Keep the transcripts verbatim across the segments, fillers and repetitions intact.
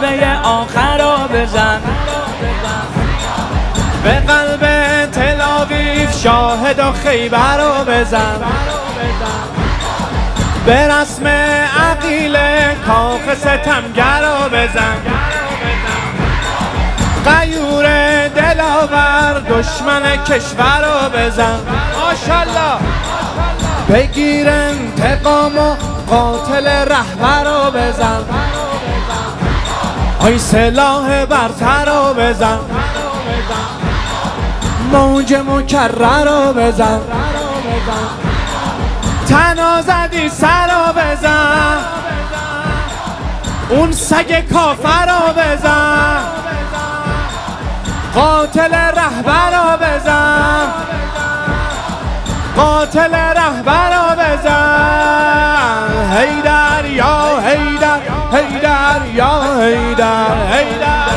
ضربه آخر رو بزن. به قلب تل آویو شاهد و خیبر رو بزن. به رسم عقیله کاخ ستمگر رو بزن. غیور دلاور دشمن کشور رو بزن. ماشالله. بگیر انتقام و قاتل رهبر رو بزن. آی سلاح برتر رو بزن. موج مکرر رو بزن. تنازدی سر رو بزن. اون سگ کافر رو بزن. قاتل رهبر رو بزن. قاتل رهبر رو بزن. حیدر یا حیدر، حیدر یا حیدر، حیدر.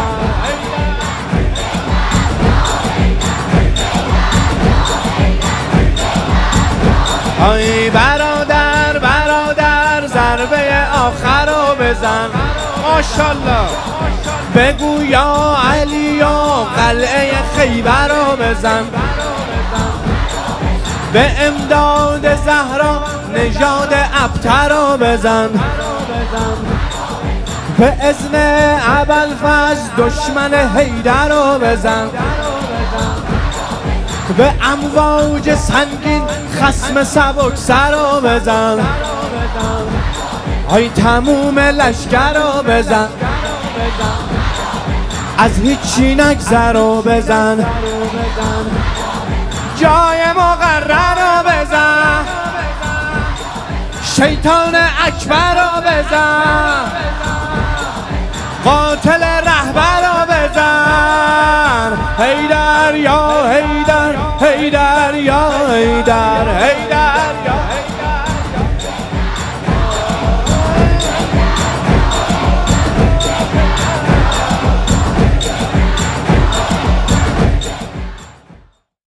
آی برادر برادر ضربه آخر رو بزن. ماشالله. بگو یا علی و قلعه خیبر رو بزن. به امداد زهرا نژاد ابتر رو بزن. به اذن ابوالفضل دشمن حیدر رو بزن. به امواج سنگین خصم سبکسر رو بزن. آی تموم لشکر رو بزن. از هیچی نگذر رو بزن. جای مقرر رو بزن. شیطان اکبر رو بزن. قاتل رهبر رو بزن. حیدر یا حیدر، حیدر یا حیدر، حیدر.